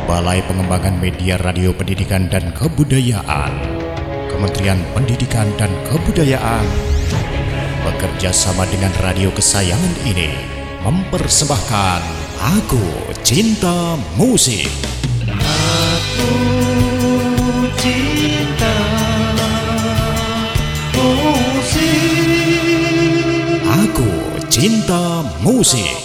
Balai Pengembangan Media Radio Pendidikan dan Kebudayaan, Kementerian Pendidikan dan Kebudayaan, bekerja sama dengan radio kesayangan ini mempersembahkan Aku Cinta Musik. Aku cinta musik. Aku Cinta Musik.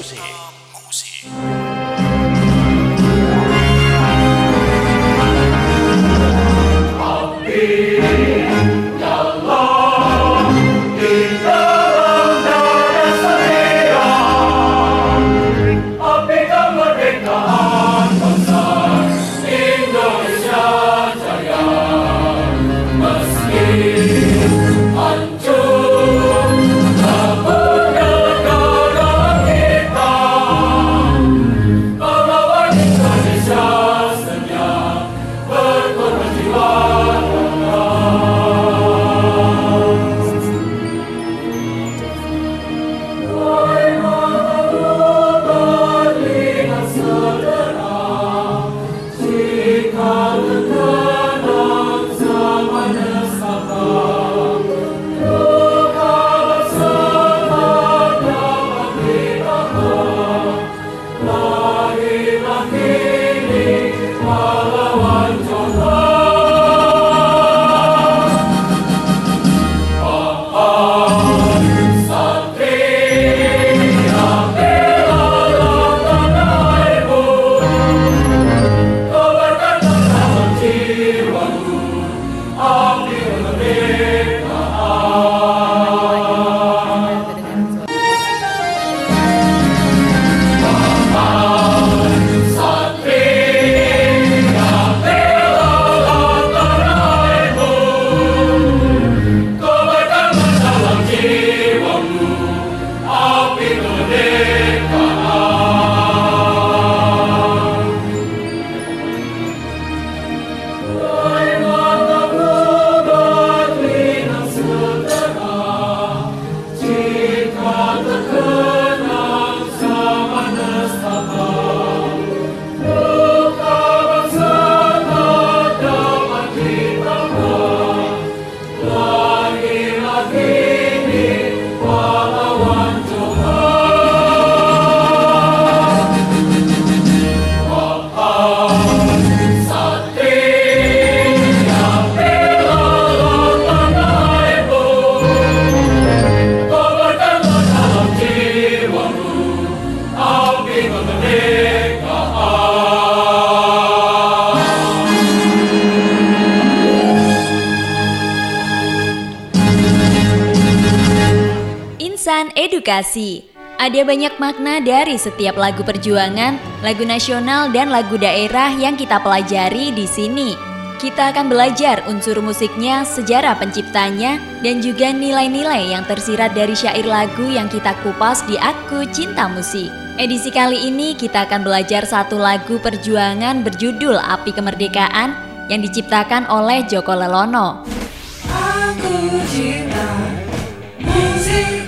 Insan Edukasi. Ada banyak makna dari setiap lagu perjuangan, lagu nasional dan lagu daerah yang kita pelajari di sini. Kita akan belajar unsur musiknya, sejarah penciptanya, dan juga nilai-nilai yang tersirat dari syair lagu yang kita kupas di Aku Cinta Musik. Edisi kali ini kita akan belajar satu lagu perjuangan berjudul Api Kemerdekaan yang diciptakan oleh Joko Lelono. Aku cinta musik.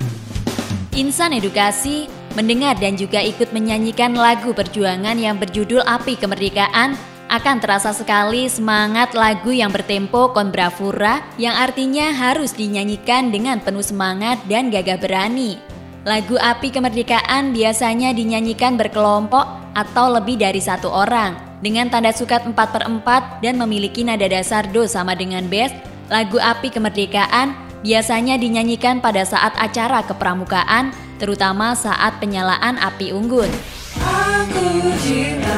Insan Edukasi mendengar dan juga ikut menyanyikan lagu perjuangan yang berjudul Api Kemerdekaan akan terasa sekali semangat lagu yang bertempo konbravura yang artinya harus dinyanyikan dengan penuh semangat dan gagah berani. Lagu Api Kemerdekaan biasanya dinyanyikan berkelompok atau lebih dari satu orang dengan tanda sukat 4/4 dan memiliki nada dasar do sama dengan bes. Lagu Api Kemerdekaan biasanya dinyanyikan pada saat acara kepramukaan, terutama saat penyalaan api unggun. Aku cinta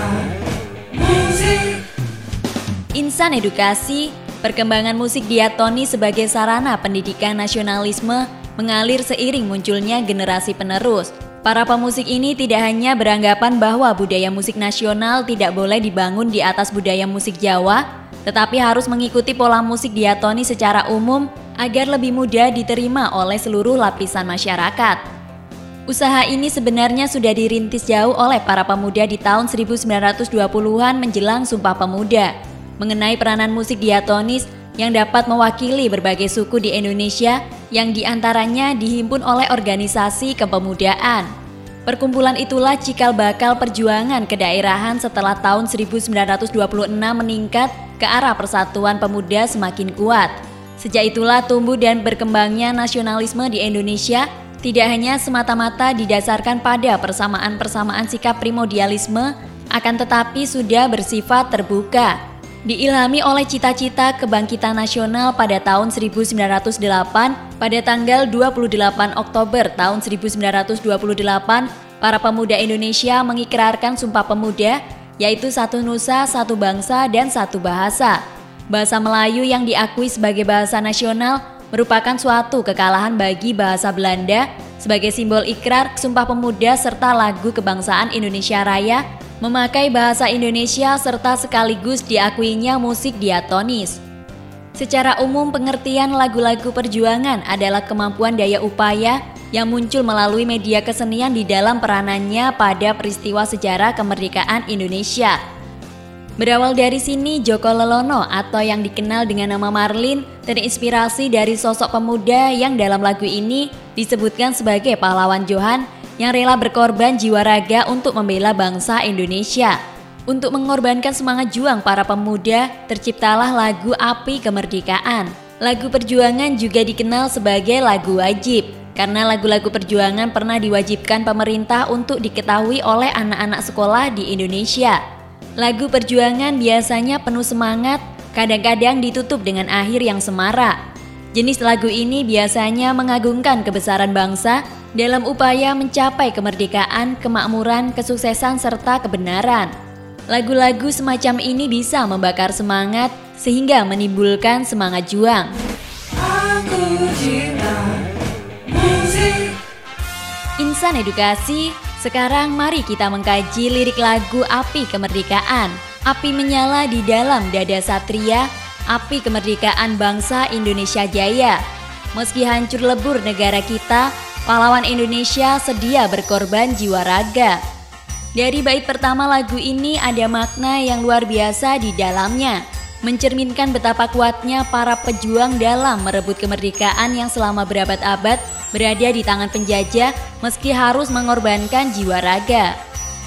musik. Insan Edukasi, perkembangan musik diatonis sebagai sarana pendidikan nasionalisme mengalir seiring munculnya generasi penerus. Para pemusik ini tidak hanya beranggapan bahwa budaya musik nasional tidak boleh dibangun di atas budaya musik Jawa, tetapi harus mengikuti pola musik diatonis secara umum agar lebih mudah diterima oleh seluruh lapisan masyarakat. Usaha ini sebenarnya sudah dirintis jauh oleh para pemuda di tahun 1920-an menjelang Sumpah Pemuda, mengenai peranan musik diatonis yang dapat mewakili berbagai suku di Indonesia yang diantaranya dihimpun oleh organisasi kepemudaan. Perkumpulan itulah cikal bakal perjuangan kedaerahan setelah tahun 1926 meningkat ke arah persatuan pemuda semakin kuat. Sejak itulah tumbuh dan berkembangnya nasionalisme di Indonesia tidak hanya semata-mata didasarkan pada persamaan-persamaan sikap primordialisme, akan tetapi sudah bersifat terbuka. Diilhami oleh cita-cita kebangkitan nasional pada tahun 1908, pada tanggal 28 Oktober tahun 1928, para pemuda Indonesia mengikrarkan Sumpah Pemuda, yaitu satu nusa, satu bangsa, dan satu bahasa. Bahasa Melayu yang diakui sebagai bahasa nasional merupakan suatu kekalahan bagi bahasa Belanda. Sebagai simbol ikrar, Sumpah Pemuda serta lagu kebangsaan Indonesia Raya memakai bahasa Indonesia serta sekaligus diakuinya musik diatonis. Secara umum, pengertian lagu-lagu perjuangan adalah kemampuan daya upaya yang muncul melalui media kesenian di dalam peranannya pada peristiwa sejarah kemerdekaan Indonesia. Berawal dari sini, Joko Lelono atau yang dikenal dengan nama Marlin terinspirasi dari sosok pemuda yang dalam lagu ini disebutkan sebagai pahlawan Johan yang rela berkorban jiwa raga untuk membela bangsa Indonesia. Untuk mengorbankan semangat juang para pemuda, terciptalah lagu Api Kemerdekaan. Lagu perjuangan juga dikenal sebagai lagu wajib, karena lagu-lagu perjuangan pernah diwajibkan pemerintah untuk diketahui oleh anak-anak sekolah di Indonesia. Lagu perjuangan biasanya penuh semangat, kadang-kadang ditutup dengan akhir yang semarak. Jenis lagu ini biasanya mengagungkan kebesaran bangsa dalam upaya mencapai kemerdekaan, kemakmuran, kesuksesan, serta kebenaran. Lagu-lagu semacam ini bisa membakar semangat sehingga menimbulkan semangat juang. Aku cinta musik. Insan Edukasi, sekarang mari kita mengkaji lirik lagu Api Kemerdekaan. Api menyala di dalam dada satria, api kemerdekaan bangsa Indonesia Jaya. Meski hancur lebur negara kita, pahlawan Indonesia sedia berkorban jiwa raga. Dari bait pertama lagu ini ada makna yang luar biasa di dalamnya, mencerminkan betapa kuatnya para pejuang dalam merebut kemerdekaan yang selama berabad-abad berada di tangan penjajah meski harus mengorbankan jiwa raga.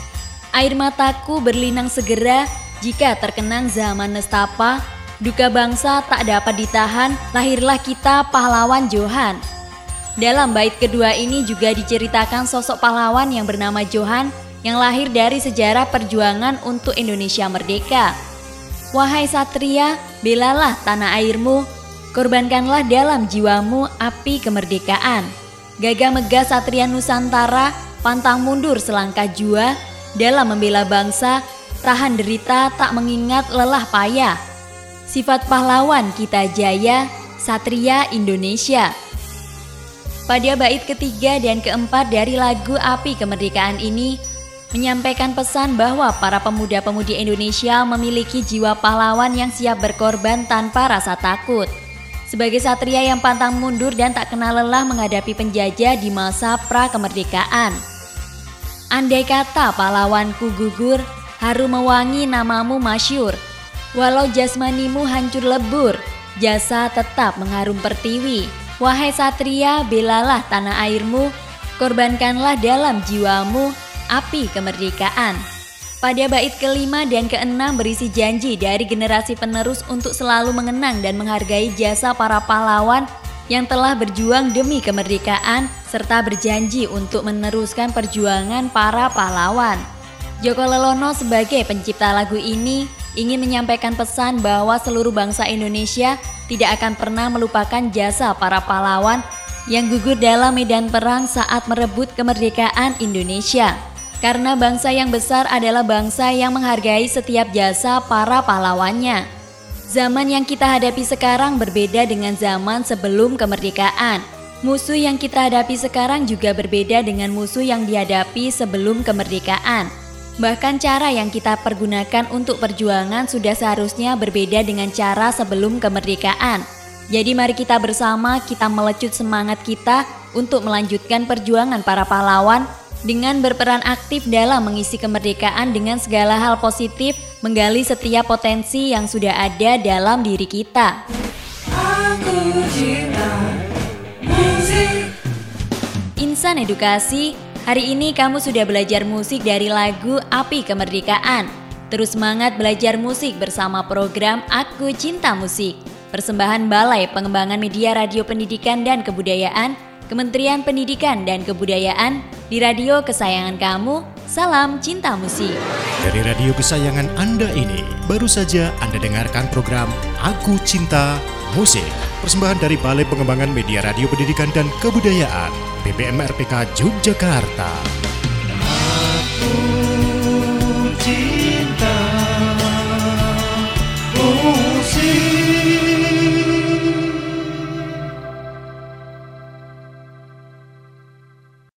Air mataku berlinang segera jika terkenang zaman nestapa, duka bangsa tak dapat ditahan, lahirlah kita pahlawan Johan. Dalam bait kedua ini juga diceritakan sosok pahlawan yang bernama Johan yang lahir dari sejarah perjuangan untuk Indonesia merdeka. Wahai satria, belalah tanah airmu, korbankanlah dalam jiwamu api kemerdekaan. Gagah megah satria Nusantara, pantang mundur selangkah jua, dalam membela bangsa, tahan derita tak mengingat lelah payah. Sifat pahlawan kita jaya, satria Indonesia. Pada bait ketiga dan keempat dari lagu Api Kemerdekaan ini menyampaikan pesan bahwa para pemuda-pemudi Indonesia memiliki jiwa pahlawan yang siap berkorban tanpa rasa takut. Sebagai satria yang pantang mundur dan tak kenal lelah menghadapi penjajah di masa pra-kemerdekaan. Andai kata pahlawanku gugur, harum mewangi namamu masyur. Walau jasmanimu hancur lebur, jasa tetap mengharum pertiwi. Wahai satria, belalah tanah airmu, korbankanlah dalam jiwamu api kemerdekaan. Pada bait kelima dan keenam berisi janji dari generasi penerus untuk selalu mengenang dan menghargai jasa para pahlawan yang telah berjuang demi kemerdekaan serta berjanji untuk meneruskan perjuangan para pahlawan. Joko Lelono sebagai pencipta lagu ini ingin menyampaikan pesan bahwa seluruh bangsa Indonesia tidak akan pernah melupakan jasa para pahlawan yang gugur dalam medan perang saat merebut kemerdekaan Indonesia. Karena bangsa yang besar adalah bangsa yang menghargai setiap jasa para pahlawannya. Zaman yang kita hadapi sekarang berbeda dengan zaman sebelum kemerdekaan. Musuh yang kita hadapi sekarang juga berbeda dengan musuh yang dihadapi sebelum kemerdekaan. Bahkan cara yang kita pergunakan untuk perjuangan sudah seharusnya berbeda dengan cara sebelum kemerdekaan. Jadi mari kita bersama kita melecut semangat kita untuk melanjutkan perjuangan para pahlawan dengan berperan aktif dalam mengisi kemerdekaan dengan segala hal positif, menggali setiap potensi yang sudah ada dalam diri kita. Aku cinta musik. Insan Edukasi, Hari ini kamu sudah belajar musik dari lagu Api Kemerdekaan. Terus semangat belajar musik bersama program Aku Cinta Musik. Persembahan Balai Pengembangan Media Radio Pendidikan dan Kebudayaan, Kementerian Pendidikan dan Kebudayaan, di radio kesayangan kamu. Salam Cinta Musik. Dari radio kesayangan Anda ini, baru saja Anda dengarkan program Aku Cinta Musik. Persembahan dari Balai Pengembangan Media Radio Pendidikan dan Kebudayaan, BPM RPK Yogyakarta. Aku cinta